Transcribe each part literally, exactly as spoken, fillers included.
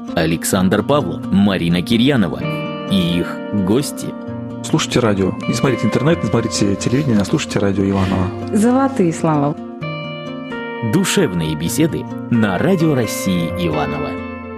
Александр Павлов, Марина Кирьянова и их гости. Слушайте радио. Не смотрите интернет, не смотрите телевидение, а слушайте радио Иванова. Золотые слова. Душевные беседы на Радио России Иваново.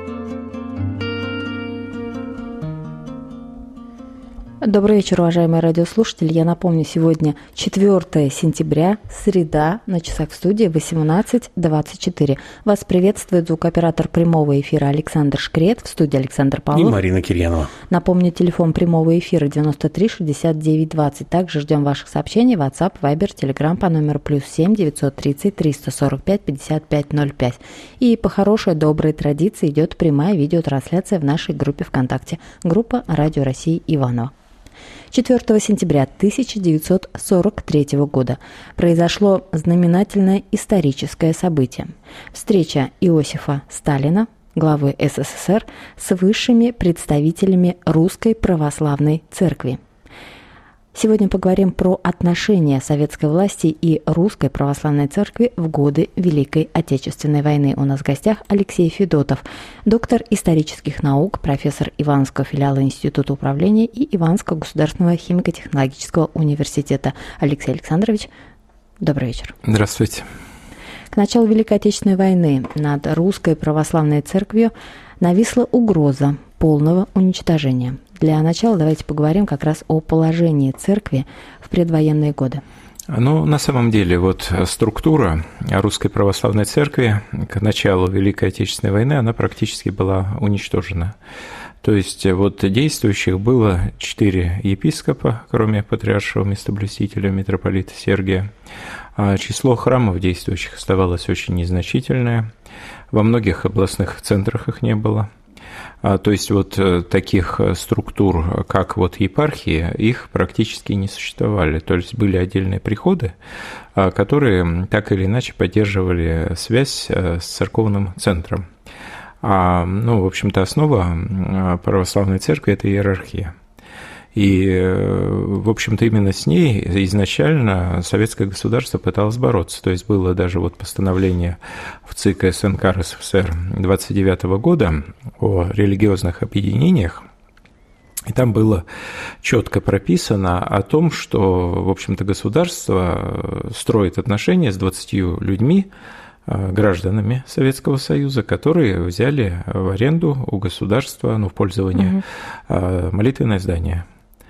Добрый вечер, уважаемые радиослушатели. Я напомню, сегодня четвёртое сентября, среда, на часах в студии восемнадцать двадцать четыре. Вас приветствует звукооператор прямого эфира Александр Шкрет, в студии Александр Павлов. И Марина Кирьянова. Напомню, телефон прямого эфира девяносто три шестьдесят девять двадцать. Также ждем ваших сообщений в WhatsApp, Viber, Telegram по номеру плюс семь девятьсот тридцать триста сорок пять пятьдесят пять ноль пять. И по хорошей, доброй традиции идет прямая видеотрансляция в нашей группе ВКонтакте. Группа Радио России Иваново. четвёртого сентября тысяча девятьсот сорок третьего года произошло знаменательное историческое событие. Встреча Иосифа Сталина, главы СССР, с высшими представителями Русской Православной Церкви. Сегодня поговорим про отношения советской власти и Русской Православной Церкви в годы Великой Отечественной войны. У нас в гостях Алексей Федотов, доктор исторических наук, профессор Ивановского филиала Института управления и Ивановского государственного химико-технологического университета. Алексей Александрович, добрый вечер. Здравствуйте. К началу Великой Отечественной войны над Русской Православной Церковью нависла угроза полного уничтожения. Для начала давайте поговорим как раз о положении церкви в предвоенные годы. Ну, на самом деле, вот структура Русской Православной Церкви к началу Великой Отечественной войны, она практически была уничтожена. То есть вот действующих было четыре епископа, кроме патриаршего местоблюстителя митрополита Сергия. А число храмов действующих оставалось очень незначительное. Во многих областных центрах их не было. То есть вот таких структур, как вот епархии, их практически не существовали. То есть были отдельные приходы, которые так или иначе поддерживали связь с церковным центром. А, ну, в общем-то, основа православной церкви – это иерархия. И, в общем-то, именно с ней изначально советское государство пыталось бороться. То есть было даже вот постановление в ЦИК СНК РСФСР двадцать девятого года о религиозных объединениях, и там было четко прописано о том, что, в общем-то, государство строит отношения с двадцатью людьми, гражданами Советского Союза, которые взяли в аренду у государства, ну, в пользование угу. молитвенное здание.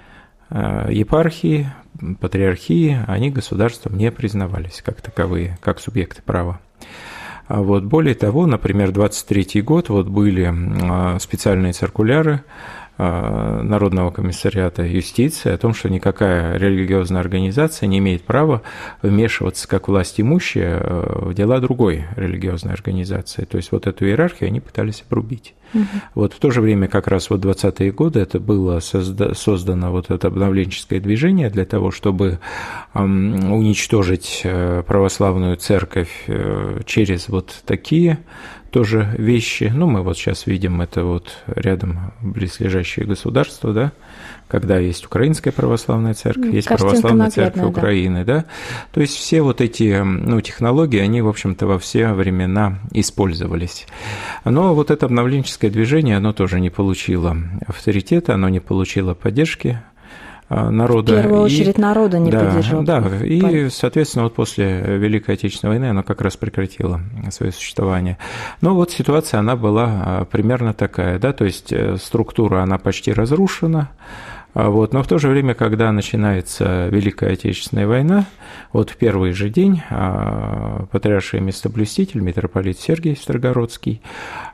Епархии, патриархии, они государством не признавались как таковые, как субъекты права. А вот более того, например, двадцать третий год, вот были специальные циркуляры Народного комиссариата юстиции о том, что никакая религиозная организация не имеет права вмешиваться как власть имущая в дела другой религиозной организации. То есть вот эту иерархию они пытались обрубить. Угу. Вот в то же время как раз вот двадцатые годы это было созда- создано вот это обновленческое движение для того, чтобы эм, уничтожить православную церковь через вот такие тоже вещи. Ну, мы вот сейчас видим это вот рядом близлежащие государства, да, когда есть Украинская православная церковь, есть Картинка Православная наглядная, церковь Украины, да. да. То есть все вот эти, ну, технологии, они, в общем-то, во все времена использовались. Но вот это обновленческое движение, оно тоже не получило авторитета, оно не получило поддержки народа. В первую очередь и, народа не да, поддержал. Да, и, соответственно, вот после Великой Отечественной войны оно как раз прекратило свое существование. Но вот ситуация, она была примерно такая, да, то есть структура, она почти разрушена. Вот, но в то же время, когда начинается Великая Отечественная война, вот в первый же день патриарший местоблюститель, митрополит Сергий Строгородский,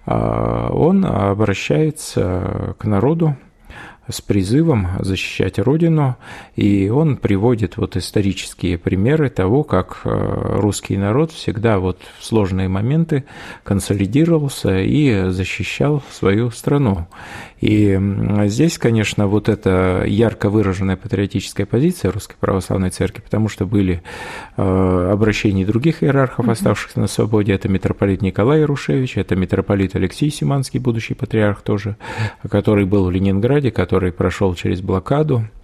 он обращается к народу с призывом защищать Родину, и он приводит вот исторические примеры того, как русский народ всегда вот в сложные моменты консолидировался и защищал свою страну. И здесь, конечно, вот эта ярко выраженная патриотическая позиция Русской Православной Церкви, потому что были обращения других иерархов, mm-hmm. оставшихся на свободе, это митрополит Николай Ярушевич, это митрополит Алексей Симанский, будущий патриарх тоже, который был в Ленинграде, который прошел через блокаду.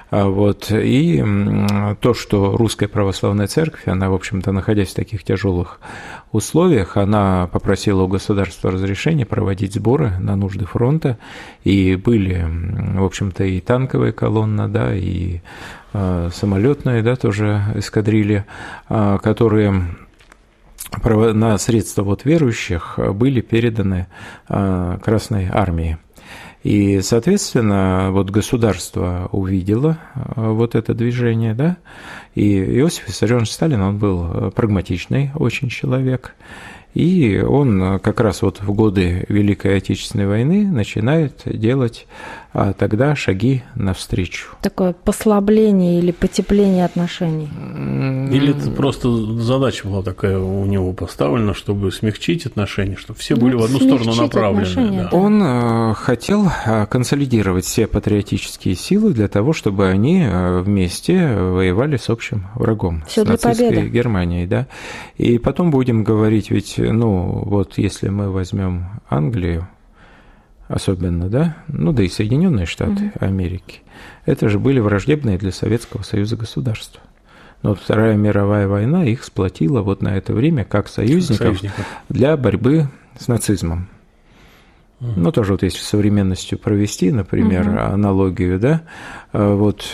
Вот. И то, что Русская Православная Церковь, она, в общем-то, находясь в таких тяжелых условиях, она попросила у государства разрешения проводить сборы на нужды фронта, и были, в общем-то, и танковые колонны, да, и самолетные, да, тоже эскадрильи, которые на средства вот верующих были переданы Красной Армии. И, соответственно, вот государство увидело вот это движение, да, и Иосиф Виссарионович Сталин, он был прагматичный очень человек, и он как раз вот в годы Великой Отечественной войны начинает делать а тогда шаги навстречу. Такое послабление или потепление отношений? Или это просто задача была такая у него поставлена, чтобы смягчить отношения, чтобы все были ну, в одну сторону направлены. Да. Он э, хотел консолидировать все патриотические силы для того, чтобы они вместе воевали с общим врагом, все с нацистской Германией. Да? И потом будем говорить, ведь, ну, вот если мы возьмем Англию, особенно, да, ну да и Соединенные Штаты угу. Америки, это же были враждебные для Советского Союза государства. Но вот Вторая мировая война их сплотила вот на это время как союзников, союзников. для борьбы с нацизмом. Угу. Ну, тоже вот если современностью провести, например, угу. аналогию, да, вот,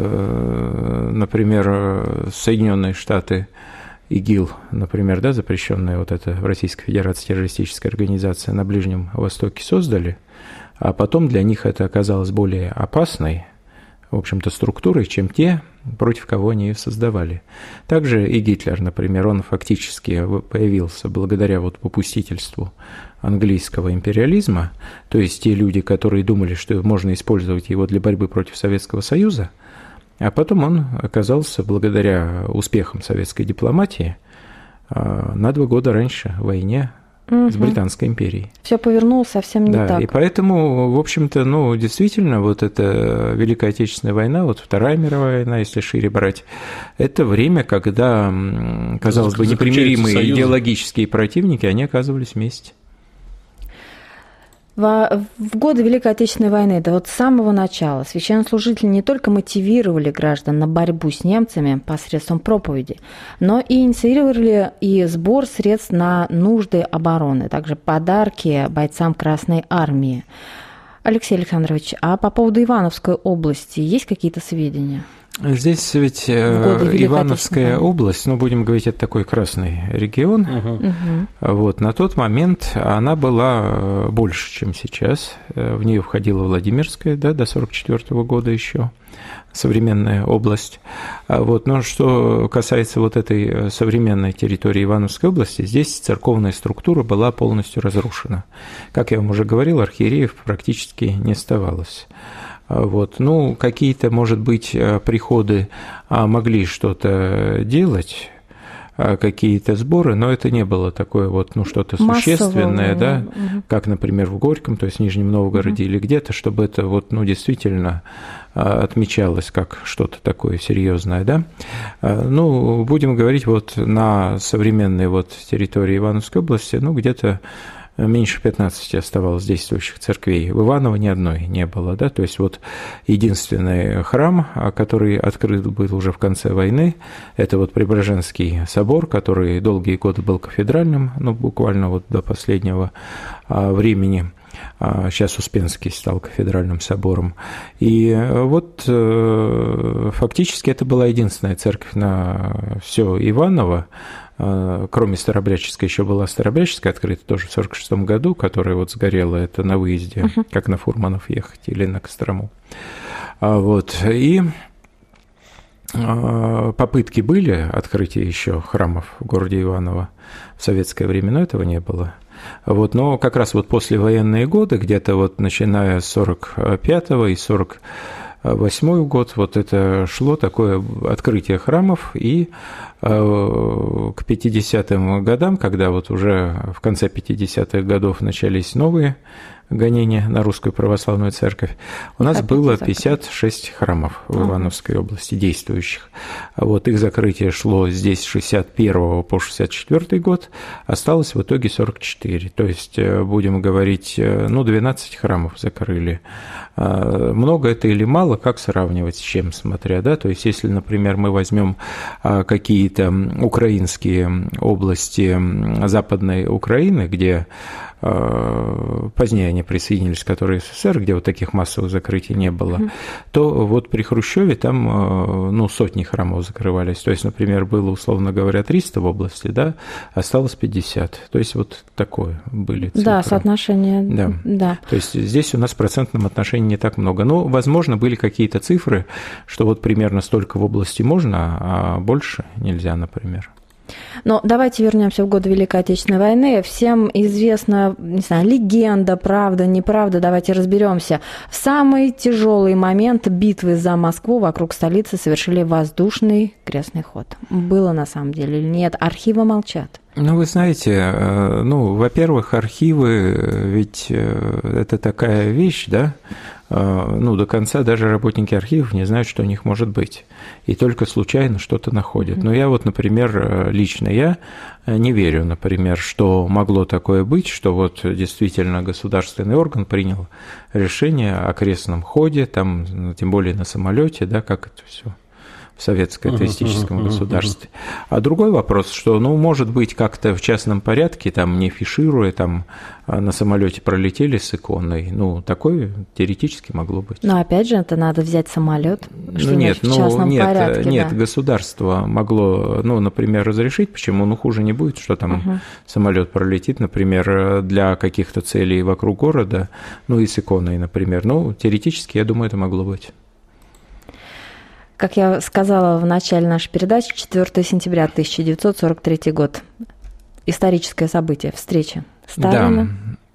например, Соединенные Штаты, ИГИЛ, например, да, запрещенная вот эта в Российской Федерации террористическая организация на Ближнем Востоке создали, а потом для них это оказалось более опасной, в общем-то, структурой, чем те, против кого они ее создавали. Также и Гитлер, например, он фактически появился благодаря вот попустительству английского империализма, то есть те люди, которые думали, что можно использовать его для борьбы против Советского Союза, а потом он оказался, благодаря успехам советской дипломатии, на два года раньше в войне угу. с Британской империей. Все повернулось совсем не да, так. И поэтому, в общем-то, ну, действительно, вот эта Великая Отечественная война, вот Вторая мировая война, если шире брать, это время, когда, казалось бы, непримиримые идеологические противники, они оказывались вместе. В, в годы Великой Отечественной войны, да вот с самого начала, священнослужители не только мотивировали граждан на борьбу с немцами посредством проповеди, но и инициировали и сбор средств на нужды обороны, также подарки бойцам Красной Армии. Алексей Александрович, а по поводу Ивановской области есть какие-то сведения? Здесь ведь Ивановская область, ну, будем говорить, это такой красный регион, угу. вот, на тот момент она была больше, чем сейчас, в нее входила Владимирская, да, до сорок четвёртого года еще, современная область, вот, но что касается вот этой современной территории Ивановской области, здесь церковная структура была полностью разрушена, как я вам уже говорил, архиереев практически не оставалось. Вот. Ну, какие-то, может быть, приходы могли что-то делать, какие-то сборы, но это не было такое вот, ну, что-то существенное, да, угу. как, например, в Горьком, то есть в Нижнем Новгороде угу. или где-то, чтобы это вот, ну, действительно отмечалось как что-то такое серьезное, да. Ну, будем говорить вот на современной вот территории Ивановской области, ну, где-то меньше пятнадцати оставалось действующих церквей. В Иваново ни одной не было, да, то есть вот единственный храм, который открыт был уже в конце войны, это вот Преображенский собор, который долгие годы был кафедральным, ну, буквально вот до последнего времени. Сейчас Успенский стал кафедральным собором. И вот фактически это была единственная церковь на все Иваново, кроме Старообрядческой, еще была Старообрядческая открыта тоже в сорок шестом году, которая вот сгорела, это на выезде, uh-huh. как на Фурманов ехать или на Кострому. Вот, и попытки были открытия еще храмов в городе Иваново в советское время, но этого не было. Вот, но как раз вот послевоенные годы, где-то вот начиная с сорок пятого и сорок восьмой год, вот это шло такое открытие храмов, и к пятидесятым годам, когда вот уже в конце пятидесятых годов начались новые гонения на Русскую Православную Церковь, у нас было пятьдесят шесть храмов в Ивановской области действующих. Вот их закрытие шло здесь с шестьдесят первого по шестьдесят четвёртый год, осталось в итоге сорок четыре. То есть, будем говорить, ну, двенадцать храмов закрыли. Много это или мало? было, как сравнивать с чем, смотря, да, то есть если, например, мы возьмем какие-то украинские области Западной Украины, где позднее они присоединились к СССР, где вот таких массовых закрытий не было, mm-hmm. то вот при Хрущеве там, ну, сотни храмов закрывались. То есть, например, было, условно говоря, триста в области, да, осталось пятьдесят. То есть, вот такое были цифры. Да, соотношение. Да. да. То есть, здесь у нас в процентном отношении не так много. Но, возможно, были какие-то цифры, что вот примерно столько в области можно, а больше нельзя, например. Но давайте вернемся в годы Великой Отечественной войны. Всем известна, не знаю, легенда, правда, неправда. Давайте разберемся. В самый тяжелый момент битвы за Москву вокруг столицы совершили воздушный крестный ход. Было на самом деле или нет? Архивы молчат. Ну, вы знаете, ну, во-первых, архивы, ведь это такая вещь, да, ну, до конца даже работники архивов не знают, что у них может быть, и только случайно что-то находят. Но я вот, например, лично я не верю, например, что могло такое быть, что вот действительно государственный орган принял решение о крестном ходе, там, тем более на самолете, да, как это все в советско-атеистическом государстве. А другой вопрос, что, ну, может быть, как-то в частном порядке, там, не фишируя, там, на самолете пролетели с иконой, ну, такое теоретически могло быть. Но, опять же, это надо взять самолет, что ну, нет, в частном ну, нет, порядке. Нет, да. Государство могло, ну, например, разрешить, почему, ну, хуже не будет, что там угу. самолет пролетит, например, для каких-то целей вокруг города, ну, и с иконой, например. Ну, теоретически, я думаю, это могло быть. Как я сказала в начале нашей передачи, четвёртого сентября тысяча девятьсот сорок третий год. Историческое событие, встреча Сталина.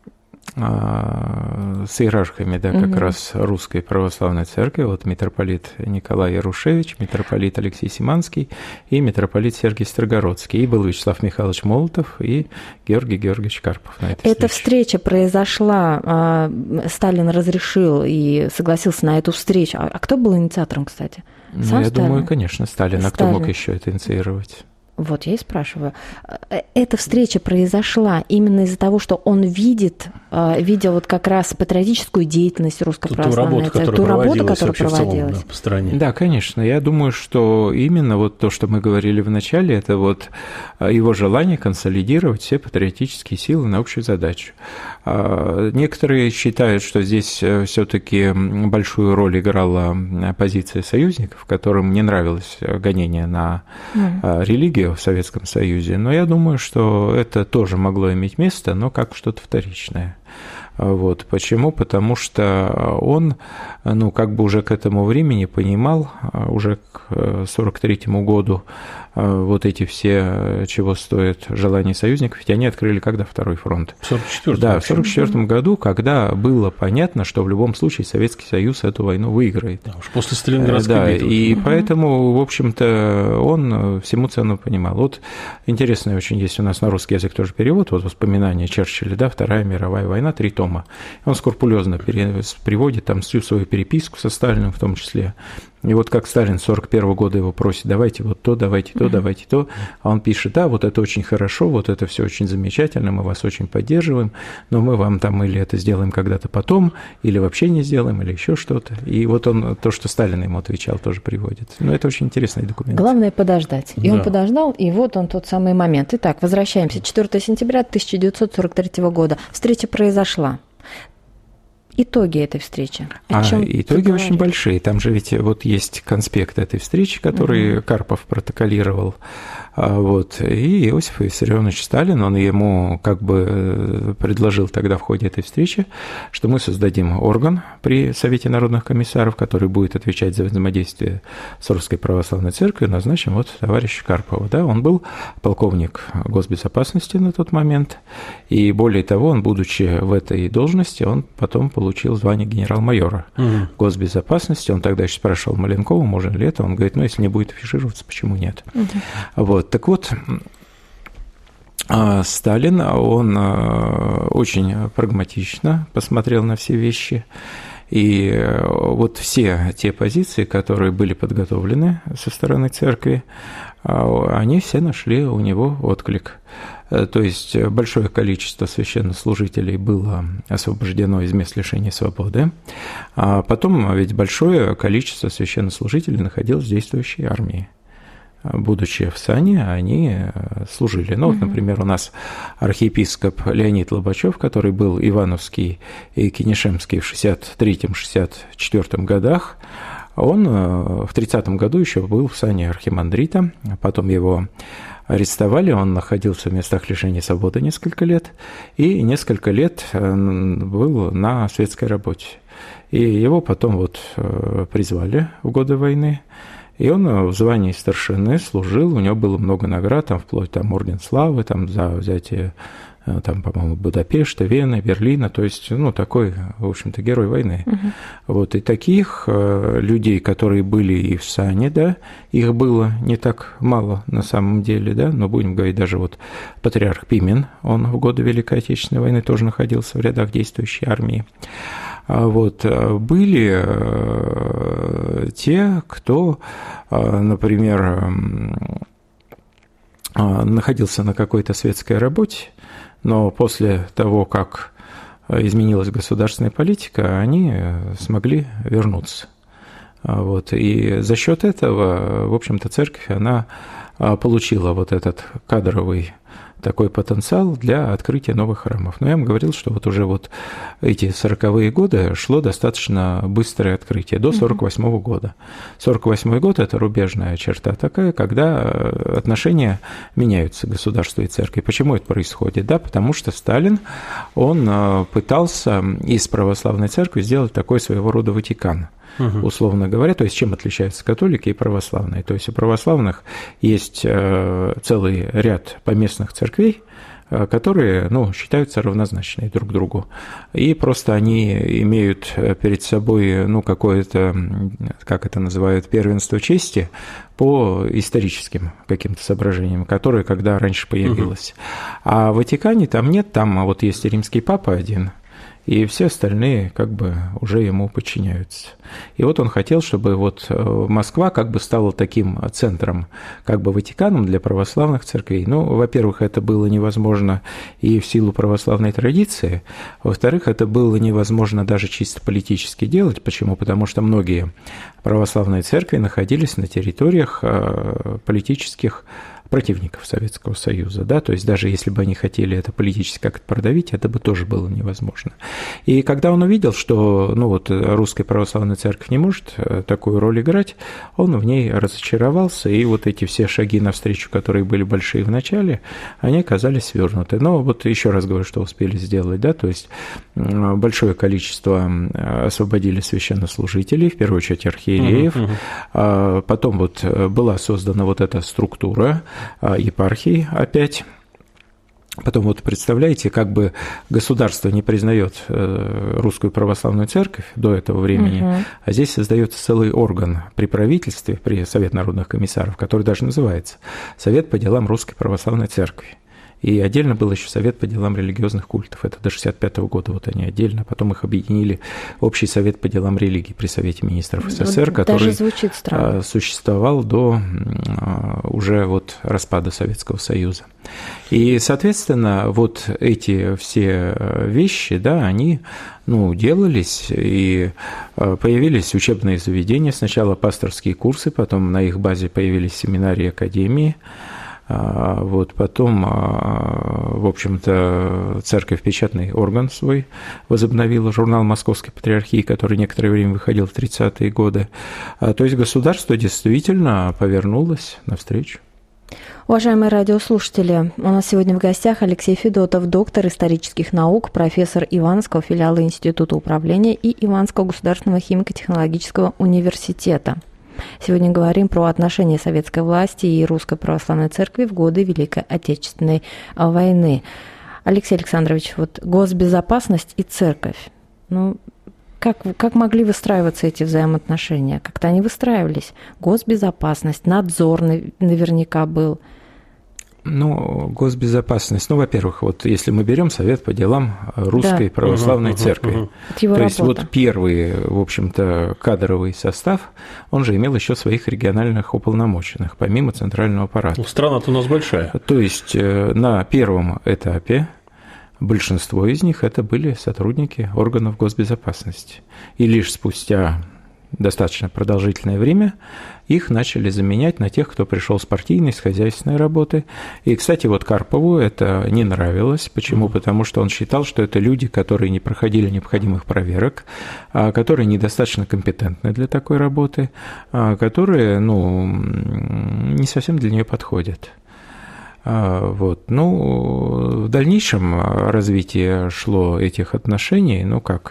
Да, с иерархами, да, как угу. раз Русской Православной Церкви, вот митрополит Николай Ярушевич, митрополит Алексей Симанский и митрополит Сергий Строгородский. И был Вячеслав Михайлович Молотов и Георгий Георгиевич Карпов на этой Эта встрече. встреча произошла, Сталин разрешил и согласился на эту встречу. А кто был инициатором, кстати? Сам ну, я Сталин? думаю, конечно, Сталин. А Сталин. Кто мог еще это инициировать? Вот я и спрашиваю. Эта встреча произошла именно из-за того, что он видит, видел вот как раз патриотическую деятельность Русской Православной Церкви, ту работу, которая проводилась. Да, по стране. Да, конечно. Я думаю, что именно вот то, что мы говорили в начале, это вот его желание консолидировать все патриотические силы на общую задачу. Некоторые считают, что здесь все-таки большую роль играла позиция союзников, которым не нравилось гонение на mm. религию в Советском Союзе, но я думаю, что это тоже могло иметь место, но как что-то вторичное. Вот. Почему? Потому что он, ну, как бы уже к этому времени понимал, уже к сорок третьему году вот эти все, чего стоят желания союзников, ведь они открыли когда второй фронт? В сорок четвёртом. Да, в сорок четвёртом году, когда было понятно, что в любом случае Советский Союз эту войну выиграет. Да, уж после Сталинградской да, битвы. И угу. поэтому, в общем-то, он всему цену понимал. Вот интересный очень есть у нас на русский язык тоже перевод, вот воспоминания Черчилля, да, Вторая мировая война, три тома. Он скрупулезно приводит там всю свою переписку со Сталиным в том числе. И вот как Сталин с сорок первого года его просит, давайте вот то, давайте то, давайте то, а он пишет, да, вот это очень хорошо, вот это все очень замечательно, мы вас очень поддерживаем, но мы вам там или это сделаем когда-то потом, или вообще не сделаем, или еще что-то. И вот он, то, что Сталин ему отвечал, тоже приводит. Но это очень интересный документ. Главное подождать. И да. он подождал, и вот он тот самый момент. Итак, возвращаемся. четвёртого сентября тысяча девятьсот сорок третьего года. Встреча произошла. Итоги этой встречи. О а, чем итоги очень большие. Там же ведь вот есть конспект этой встречи, который угу. Карпов протоколировал. Вот. И Иосиф Виссарионович Сталин, он ему как бы предложил тогда в ходе этой встречи, что мы создадим орган при Совете народных комиссаров, который будет отвечать за взаимодействие с Русской Православной Церковью, назначим вот товарища Карпова. Да? Он был полковник госбезопасности на тот момент, и более того, он, будучи в этой должности, он потом получил звание генерал-майора угу. госбезопасности. Он тогда еще спрашивал Маленкова, можно ли это, он говорит, ну, если не будет афишироваться, почему нет? Угу. Вот. Так вот, Сталин, он очень прагматично посмотрел на все вещи И вот все те позиции, которые были подготовлены со стороны церкви, они все нашли у него отклик. То есть большое количество священнослужителей было освобождено из мест лишения свободы, а потом ведь большое количество священнослужителей находилось в действующей армии. Будучи в сане, они служили. Ну, вот, например, у нас архиепископ Леонид Лобачев, который был ивановский и кенешемский в шестьдесят третьем — шестьдесят четвёртом годах, он в тридцатом году еще был в сане архимандрита, потом его арестовали, он находился в местах лишения свободы несколько лет, и несколько лет был на светской работе. И его потом вот призвали в годы войны, и он в звании старшины служил, у него было много наград, там, вплоть там орден славы, там, за взятие, там, по-моему, Будапешта, Вены, Берлина, то есть, ну, такой, в общем-то, герой войны. Угу. Вот, и таких людей, которые были и в сане, да, их было не так мало на самом деле, да, но будем говорить, даже вот патриарх Пимен, он в годы Великой Отечественной войны тоже находился в рядах действующей армии. Вот, были те, кто, например, находился на какой-то светской работе, но после того, как изменилась государственная политика, они смогли вернуться. Вот, и за счет этого, в общем-то, церковь, она получила вот этот кадровый такой потенциал для открытия новых храмов. Но я вам говорил, что вот уже вот эти сороковые годы шло достаточно быстрое открытие, до сорок восьмого года. сорок восьмой год – это рубежная черта такая, когда отношения меняются государства и церкви. Почему это происходит? Да, потому что Сталин, он пытался из православной церкви сделать такой своего рода Ватикан. Условно говоря, то есть чем отличаются католики и православные. То есть у православных есть целый ряд поместных церквей, которые, ну, считаются равнозначными друг другу. И просто они имеют перед собой, ну, какое-то, как это называют, первенство чести по историческим каким-то соображениям, которое когда раньше появилось. А в Ватикане там нет, там вот есть римский папа один, и все остальные как бы уже ему подчиняются. И вот он хотел, чтобы вот Москва как бы стала таким центром, как бы Ватиканом для православных церквей. Ну, во-первых, это было невозможно и в силу православной традиции. Во-вторых, это было невозможно даже чисто политически делать. Почему? Потому что многие православные церкви находились на территориях политических противников Советского Союза, да, то есть даже если бы они хотели это политически как-то продавить, это бы тоже было невозможно. И когда он увидел, что, ну вот, Русская Православная Церковь не может такую роль играть, он в ней разочаровался, и вот эти все шаги навстречу, которые были большие в начале, они оказались свернуты. Но вот еще раз говорю, что успели сделать, да, то есть большое количество освободили священнослужителей, в первую очередь архиереев, угу, угу. Потом вот была создана вот эта структура епархии опять. Потом вот представляете, как бы государство не признает Русскую Православную Церковь до этого времени, угу. а здесь создается целый орган при правительстве, при Совет народных комиссаров, который даже называется Совет по делам Русской Православной Церкви. И отдельно был еще Совет по делам религиозных культов. Это до шестьдесят пятого года вот они отдельно. Потом их объединили в Общий совет по делам религии при Совете министров СССР, который существовал до уже вот распада Советского Союза. И, соответственно, вот эти все вещи, да, они, ну, делались, и появились учебные заведения. Сначала пасторские курсы, потом на их базе появились семинарии, академии. Вот, потом, в общем-то, церковь печатный орган свой возобновила, журнал Московской Патриархии, который некоторое время выходил в тридцатые годы. То есть государство действительно повернулось навстречу. Уважаемые радиослушатели, у нас сегодня в гостях Алексей Федотов, доктор исторических наук, профессор Ивановского филиала Института управления и Ивановского государственного химико-технологического университета. Сегодня говорим про отношения советской власти и Русской Православной Церкви в годы Великой Отечественной войны. Алексей Александрович, вот госбезопасность и церковь, ну, как, как могли выстраиваться эти взаимоотношения? Как-то они выстраивались. Госбезопасность, надзор наверняка был. Ну, госбезопасность. Ну, во-первых, вот если мы берем Совет по делам Русской да. Православной угу, Церкви, угу, угу. то работа. есть вот первый, в общем-то, кадровый состав, он же имел еще своих региональных уполномоченных, помимо центрального аппарата. Ну, страна-то у нас большая. То есть на первом этапе большинство из них это были сотрудники органов госбезопасности. И лишь спустя достаточно продолжительное время их начали заменять на тех, кто пришел с партийной, с хозяйственной работы. И, кстати, вот Карпову это не нравилось. Почему? Потому что он считал, что это люди, которые не проходили необходимых проверок, которые недостаточно компетентны для такой работы, которые, ну, не совсем для нее подходят. Вот. Ну, в дальнейшем развитие шло этих отношений, ну как,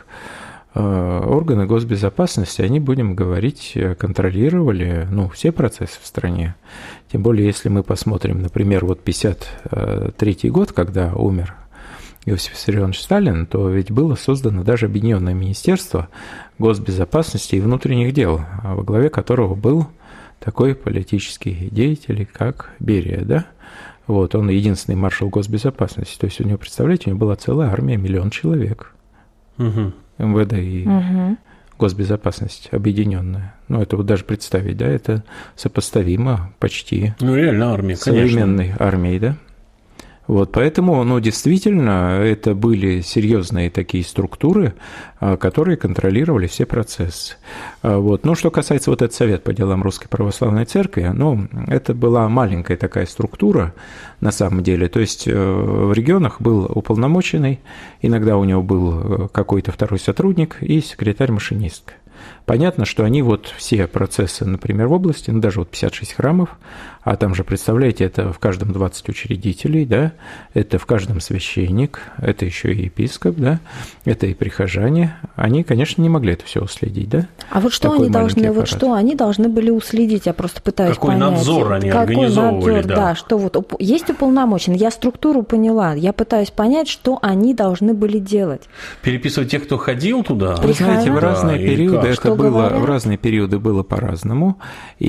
органы госбезопасности, они, будем говорить, контролировали, ну, все процессы в стране. Тем более, если мы посмотрим, например, вот пятьдесят третий год, когда умер Иосиф Виссарионович Сталин, то ведь было создано даже Объединенное министерство госбезопасности и внутренних дел, во главе которого был такой политический деятель, как Берия, да? Вот, он единственный маршал госбезопасности. То есть у него, представляете, у него была целая армия, миллион человек. Угу. эм вэ дэ и угу. госбезопасность объединенная. Ну, это вот даже представить, да, это сопоставимо почти ну, реально армия, с современной конечно. армией, да. Вот, поэтому, ну, действительно, это были серьезные такие структуры, которые контролировали все процессы. Вот. Ну, что касается вот этого Совета по делам Русской Православной Церкви, ну, это была маленькая такая структура, на самом деле. То есть в регионах был уполномоченный, иногда у него был какой-то второй сотрудник и секретарь-машинистка. Понятно, что они вот все процессы, например, в области, ну, даже вот пятьдесят шесть храмов, а там же, представляете, это в каждом двадцать учредителей, да, это в каждом священник, это еще и епископ, да, это и прихожане, они, конечно, не могли это все уследить, да. А вот что они должны, аппарат. вот что они должны были уследить, я просто пытаюсь Какой понять. Какой надзор они Какой организовывали, надзор, да. да, что вот есть уполномоченный, я структуру поняла, я пытаюсь понять, что они должны были делать. Переписывать тех, кто ходил туда? Вы знаете, в разные да, периоды это было, говорят? в разные периоды было по-разному,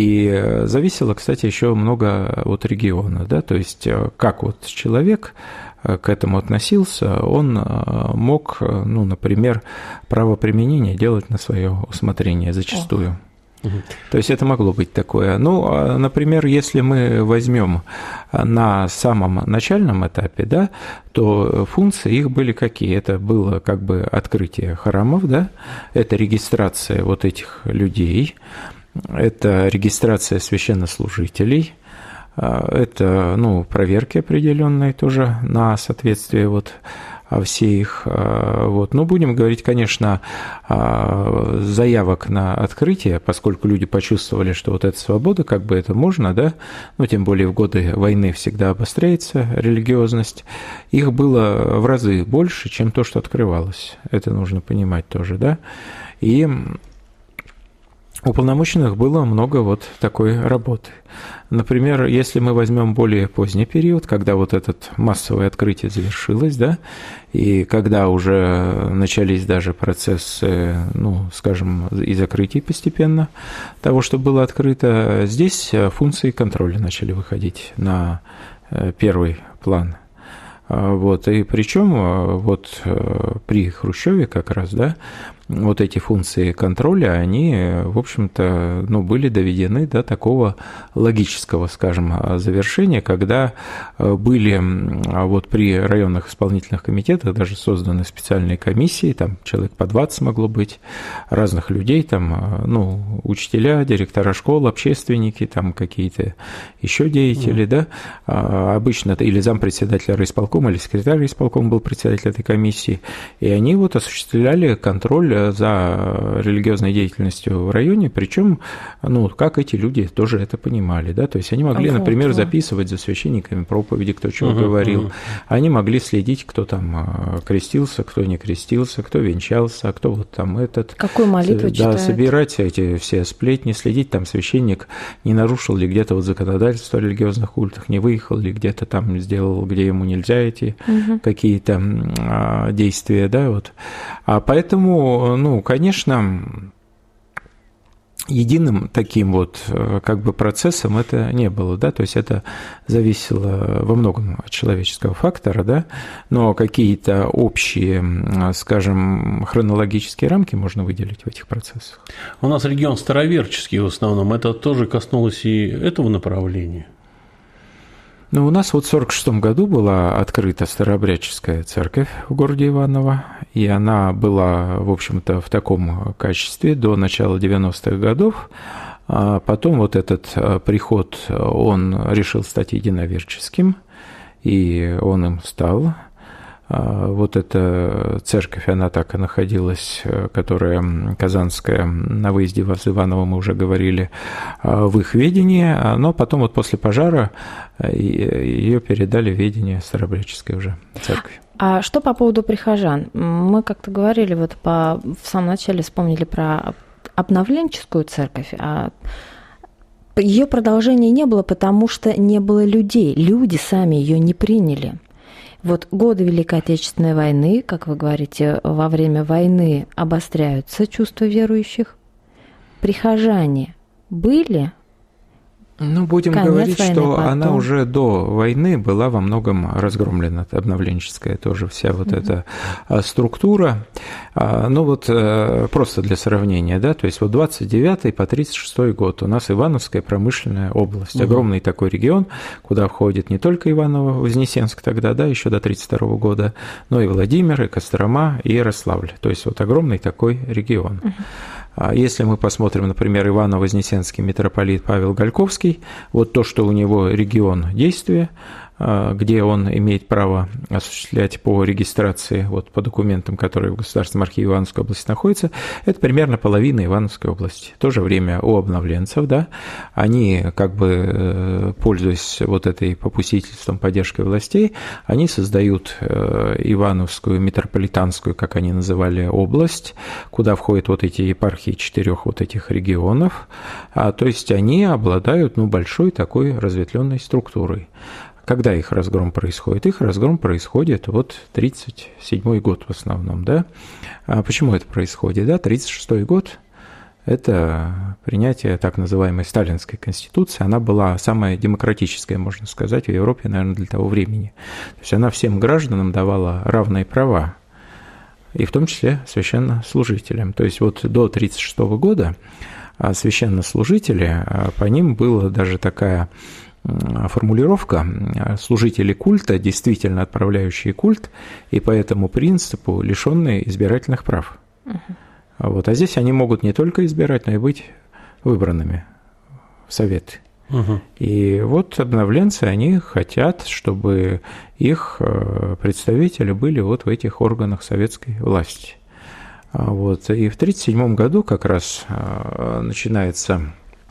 и зависело, кстати, еще много от региона, да, то есть как вот человек к этому относился, он мог, ну, например, правоприменение делать на свое усмотрение зачастую. Угу. То есть это могло быть такое. Ну, например, если мы возьмем на самом начальном этапе, да, то функции их были какие? Это было как бы открытие храмов, да, это регистрация вот этих людей, это регистрация священнослужителей, это, ну, проверки определенные тоже на соответствие вот всех, вот. Ну, будем говорить, конечно, заявок на открытие, поскольку люди почувствовали, что вот эта свобода, как бы это можно, да, ну, тем более в годы войны всегда обостряется религиозность, их было в разы больше, чем то, что открывалось. Это нужно понимать тоже, да, и уполномоченных было много вот такой работы. Например, если мы возьмем более поздний период, когда вот этот массовое открытие завершилось, да, и когда уже начались даже процессы, ну, скажем, и закрытий постепенно того, что было открыто, здесь функции контроля начали выходить на первый план. Вот, и причем вот при Хрущеве как раз, да, вот эти функции контроля, они, в общем-то, ну, были доведены до такого логического, скажем, завершения, когда были вот при районных исполнительных комитетах даже созданы специальные комиссии, там человек по двадцать могло быть, разных людей, там, ну, учителя, директора школ, общественники, там какие-то еще деятели, mm. да, обычно это или зампредседателя райисполкома, или секретарь райисполкома был председатель этой комиссии, и они вот осуществляли контроль за религиозной деятельностью в районе, причем, ну, как эти люди тоже это понимали, да, то есть они могли, ага, например, записывать за священниками проповеди, кто чего uh-huh, говорил, uh-huh. они могли следить, кто там крестился, кто не крестился, кто венчался, кто вот там этот... Какую молитву да, читает. Собирать эти все сплетни, следить, там священник не нарушил ли где-то вот законодательство о религиозных культах, не выехал ли где-то там, сделал, где ему нельзя эти uh-huh. какие-то а, действия, да, вот. А поэтому, ну, конечно, единым таким вот как бы процессом это не было, да, то есть это зависело во многом от человеческого фактора, да, но какие-то общие, скажем, хронологические рамки можно выделить в этих процессах. У нас регион староверческий в основном, это тоже коснулось и этого направления? Ну, у нас вот в сорок шестом году была открыта старообрядческая церковь в городе Иваново, и она была, в общем-то, в таком качестве до начала девяностых годов. А потом вот этот приход, он решил стать единоверческим, и он им стал. Вот эта церковь, она так и находилась, которая казанская, на выезде в Иваново, мы уже говорили, в их ведении, но потом вот после пожара ее передали в ведение старообрядческой уже церкви. А что по поводу прихожан? Мы как-то говорили, вот по, в самом начале вспомнили про обновленческую церковь, а ее продолжения не было, потому что не было людей, люди сами ее не приняли. Вот годы Великой Отечественной войны, как вы говорите, во время войны обостряются чувства верующих. Прихожане были? Ну, будем Конец говорить, войны, что потом. она уже до войны была во многом разгромлена, обновленческая тоже вся вот mm-hmm. эта структура. Ну вот просто для сравнения, да, то есть вот двадцать девятый по тридцать шестой год у нас Ивановская промышленная область, mm-hmm. огромный такой регион, куда входит не только Иваново, Вознесенск тогда, да, еще до тридцать второго года, но и Владимир, и Кострома, и Ярославль, то есть вот огромный такой регион. Mm-hmm. Если мы посмотрим, например, Иваново-Вознесенский митрополит Павел Гальковский, вот то, что у него регион действия, где он имеет право осуществлять по регистрации, вот по документам, которые в Государственном архиве Ивановской области находятся, это примерно половина Ивановской области. В то же время у обновленцев, да, они, как бы пользуясь вот этой попустительством, поддержкой властей, они создают Ивановскую митрополитанскую, как они называли, область, куда входят вот эти епархии четырех вот этих регионов, а, то есть они обладают, ну, большой такой разветвленной структурой. Когда их разгром происходит? Их разгром происходит вот тридцать седьмой год в основном, да? А почему это происходит, да? тридцать шестой год – это принятие так называемой Сталинской конституции. Она была самая демократическая, можно сказать, в Европе, наверное, для того времени. То есть она всем гражданам давала равные права, и в том числе священнослужителям. То есть вот до тридцать шестого года священнослужители, по ним была даже такая формулировка: служители культа, действительно отправляющие культ, и по этому принципу лишенные избирательных прав. Uh-huh. Вот. А здесь они могут не только избирать, но и быть выбранными в советы. Uh-huh. И вот обновленцы, они хотят, чтобы их представители были вот в этих органах советской власти. Вот. И в тридцать седьмом году как раз начинается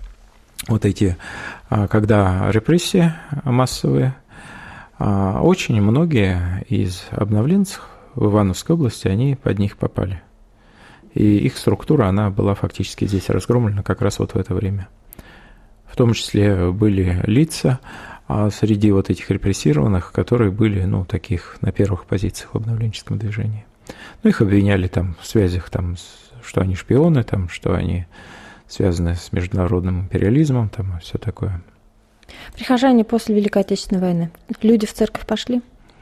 вот эти, когда репрессии массовые, очень многие из обновленцев в Ивановской области, они под них попали. И их структура, она была фактически здесь разгромлена как раз вот в это время. В том числе были лица среди вот этих репрессированных, которые были, ну, таких на первых позициях в обновленческом движении. Ну, их обвиняли там в связях, там, что они шпионы, там, что они связаны с международным империализмом, там, все такое. Прихожане после Великой Отечественной войны, люди в церковь пошли?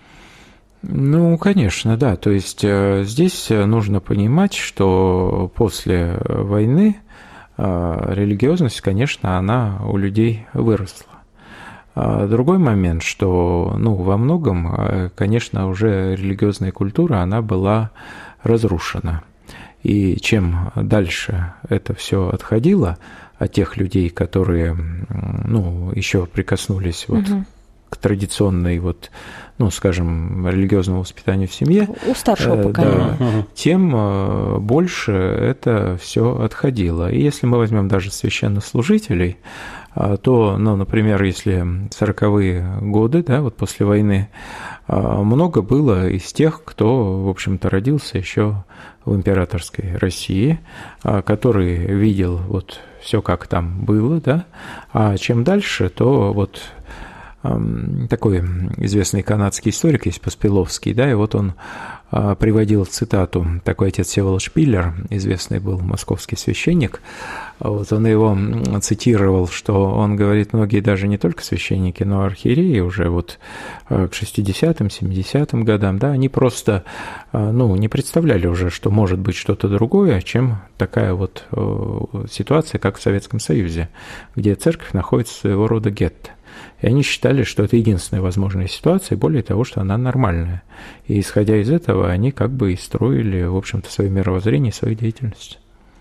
Ну, конечно, да. То есть здесь нужно понимать, что после войны религиозность, конечно, она у людей выросла. Другой момент, что, ну, во многом, конечно, уже религиозная культура, она была разрушена. И чем дальше это все отходило от тех людей, которые, ну, еще прикоснулись вот угу. к традиционной, вот, ну, скажем, религиозному воспитанию в семье, у старшего поколения, да, угу. тем больше это все отходило. И если мы возьмем даже священнослужителей, то, ну, например, если сороковые годы, да, вот после войны, много было из тех, кто, в общем-то, родился еще в императорской России, который видел вот все, как там было, да, а чем дальше, то вот такой известный канадский историк есть, Поспеловский, да, и вот он приводил цитату, такой отец Всеволод Шпиллер, известный был московский священник, вот он его цитировал, что он говорит, многие даже не только священники, но и архиереи уже вот к шестидесятым, семидесятым годам, да, они просто, ну, не представляли уже, что может быть что-то другое, чем такая вот ситуация, как в Советском Союзе, где церковь находится своего рода гетто. И они считали, что это единственная возможная ситуация, и более того, что она нормальная. И исходя из этого, они как бы и строили, в общем-то, свое мировоззрение, свою деятельность.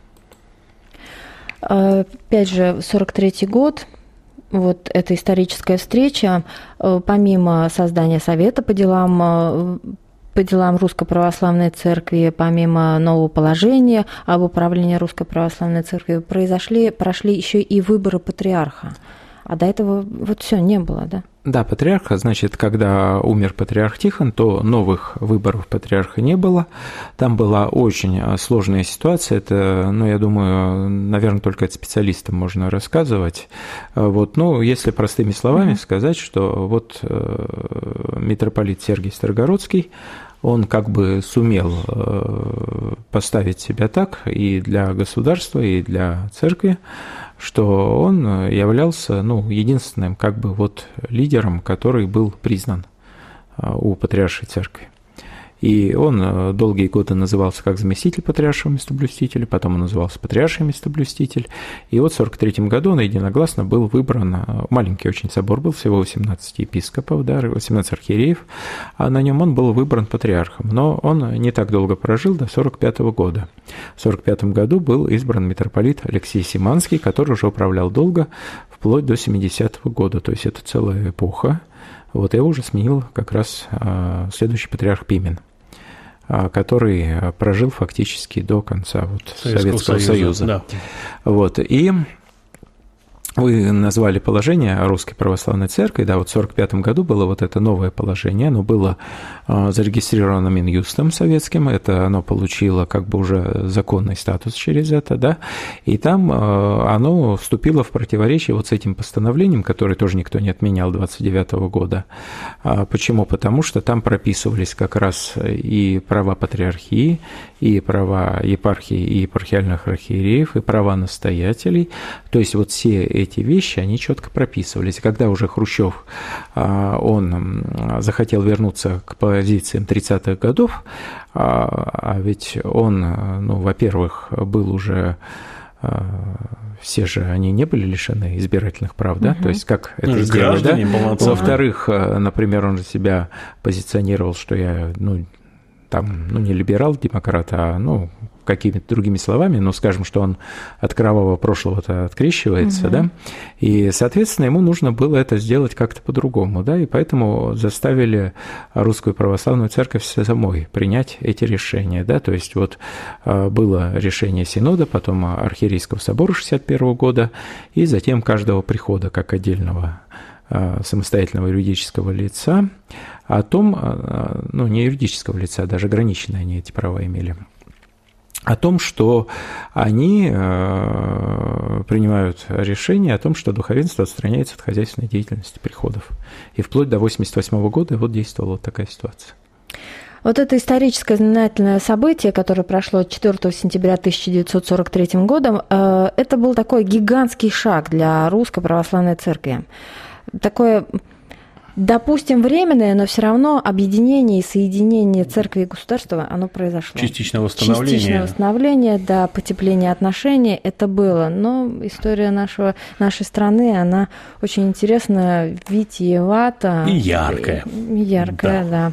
Опять же, сорок третий год, вот эта историческая встреча, помимо создания Совета по делам по делам Русской Православной Церкви, помимо нового положения об управлении Русской Православной Церкви, произошли, прошли еще и выборы патриарха. А до этого вот все не было, да? Да, патриарха, значит, когда умер патриарх Тихон, то новых выборов патриарха не было. Там была очень сложная ситуация. Это, ну, я думаю, наверное, только это специалистам можно рассказывать. Вот, ну, если простыми словами mm-hmm. сказать, что вот митрополит Сергий Старогородский, он как бы сумел поставить себя так и для государства, и для церкви, что он являлся, ну, единственным как бы вот лидером, который был признан у патриаршей церкви. И он долгие годы назывался как заместитель патриаршего местоблюстителя, потом он назывался патриарший местоблюститель. И вот в сорок третьем году он единогласно был выбран, маленький очень собор был, всего восемнадцать епископов, да, восемнадцать архиереев, а на нем он был выбран патриархом. Но он не так долго прожил, до сорок пятого года. В сорок пятом году был избран митрополит Алексей Симанский, который уже управлял долго, вплоть до семидесятого года, то есть это целая эпоха. Вот его уже сменил как раз следующий патриарх Пимен, который прожил фактически до конца вот Советского, Советского Союза. Союза. Да. Вот, и вы назвали положение о Русской Православной Церкви, да, вот в сорок пятом году было вот это новое положение, оно было зарегистрировано Минюстом советским, это оно получило как бы уже законный статус через это, да, и там оно вступило в противоречие вот с этим постановлением, которое тоже никто не отменял двадцать девятого года. Почему? Потому что там прописывались как раз и права патриархии, и права епархии и епархиальных архиереев, и права настоятелей, то есть вот все эти вещи, они четко прописывались. Когда уже Хрущев, он захотел вернуться к позициям тридцатых годов, а ведь он, ну, во-первых, был уже... Все же они не были лишены избирательных прав, да? Угу. То есть как это ну, сделать, да? Во-вторых, например, он же себя позиционировал, что я, ну, там, ну, не либерал-демократ, а, ну, какими-то другими словами, но скажем, что он от кровавого прошлого-то открещивается, угу. да, и, соответственно, ему нужно было это сделать как-то по-другому, да, и поэтому заставили Русскую Православную Церковь самой принять эти решения, да, то есть вот было решение Синода, потом Архиерейского собора шестьдесят первого года, и затем каждого прихода как отдельного самостоятельного юридического лица о том, ну, не юридического лица, даже ограниченные они эти права имели, о том, что они принимают решение о том, что духовенство отстраняется от хозяйственной деятельности приходов. И вплоть до восемьдесят восьмого года вот действовала вот такая ситуация. Вот это историческое знаменательное событие, которое прошло четвёртого сентября тысяча девятьсот сорок третьего года, это был такой гигантский шаг для Русской Православной Церкви. Такое, допустим, временное, но все равно объединение и соединение церкви и государства, оно произошло. Частичное восстановление. Частичное восстановление, да, потепление отношений, это было. Но история нашего, нашей страны, она очень интересная, витиевата. И яркая. И яркая, да. да.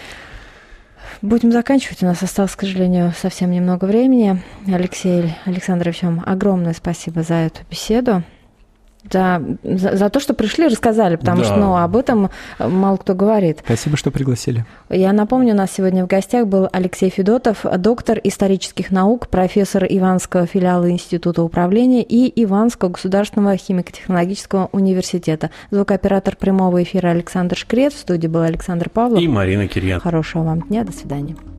Будем заканчивать. У нас осталось, к сожалению, совсем немного времени. Алексей Александрович, вам огромное спасибо за эту беседу. За, за, за то, что пришли, рассказали, потому да. что ну, об этом мало кто говорит. Спасибо, что пригласили. Я напомню, у нас сегодня в гостях был Алексей Федотов, доктор исторических наук, профессор Иванского филиала Института управления и Иванского государственного химико-технологического университета. Звукооператор прямого эфира Александр Шкрет. В студии был Александр Павлов. И Марина Кирьян. Хорошего вам дня. До свидания.